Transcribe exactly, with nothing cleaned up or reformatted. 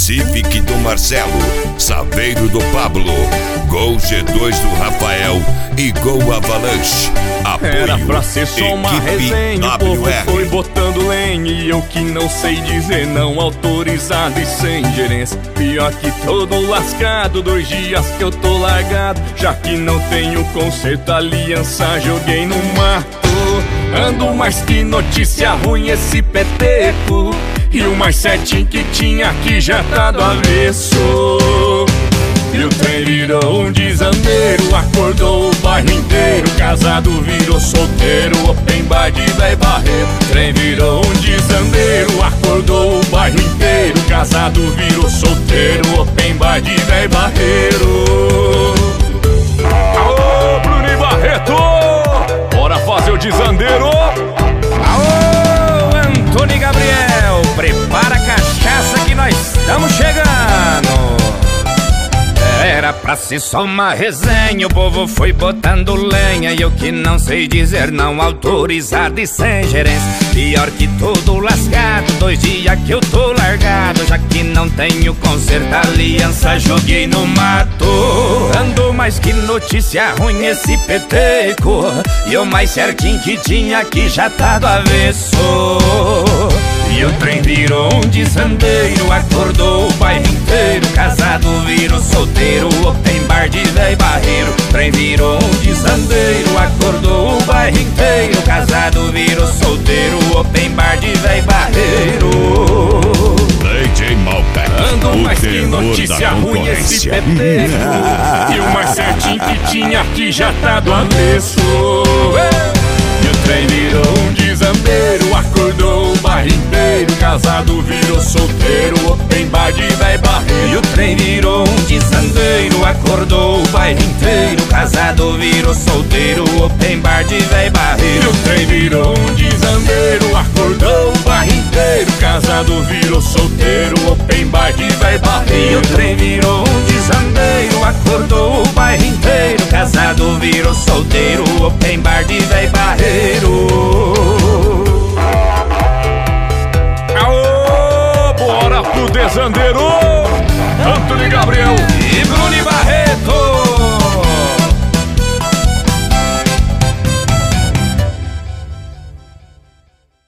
Civic do Marcelo, Saveiro do Pablo, Gol G dois do Rafael e Gol Avalanche. Apoio, era pra ser só uma resenha, o povo foi botando lenha e eu que não sei dizer não, autorizado e sem gerência. Pior que todo lascado, dois dias que eu tô largado, já que não tenho conserto, aliança joguei no mato. Ando mais que notícia ruim esse peteco, e o mais certinho que tinha aqui já tá do avesso. E o trem virou um desandeiro, acordou o bairro inteiro, casado virou solteiro, open bar de véi barreiro. Trem virou um desandeiro, acordou o bairro inteiro, casado virou solteiro, open bar de véi barreiro. Aô, Bruno e Barreto, bora fazer o desandeiro. Aô, Antônio Gabriel, prepara a cachaça que nós estamos chegando. Era pra ser só uma resenha, o povo foi botando lenha, e eu que não sei dizer não, autorizado e sem gerência. Pior que todo lascado, dois dias que eu tô largado, já que não tenho conserto, aliança joguei no mato. Ando mais que notícia ruim esse peteco, e o mais certinho que tinha aqui já tá do avesso. E o trem virou um desandeiro, acordou o bairro inteiro, casado virou solteiro, open bar de véi barreiro. Trem virou um desandeiro, acordou o bairro inteiro, casado virou solteiro, open bar de véi barreiro. D J Malbec, ando mais que notícia ruim esse peteco, e o mais certinho que tinha aqui já tá do avesso. E o trem virou um desandeiro, acordou o bairro inteiro, casado virou solteiro, open bar de véi barreiro. E o trem virou um desandeiro, acordou o bairro inteiro, casado virou solteiro, open bar de véi barreiro. E o trem virou um desandeiro, acordou o bairro inteiro, casado virou solteiro, open bar de véi barreiro. E o trem virou um desandeiro, acordou o bairro inteiro, casado virou solteiro, open bar de véi barreiro. Aô, bora pro desandeiro, Antônio Gabriel e Bruno e Barreto.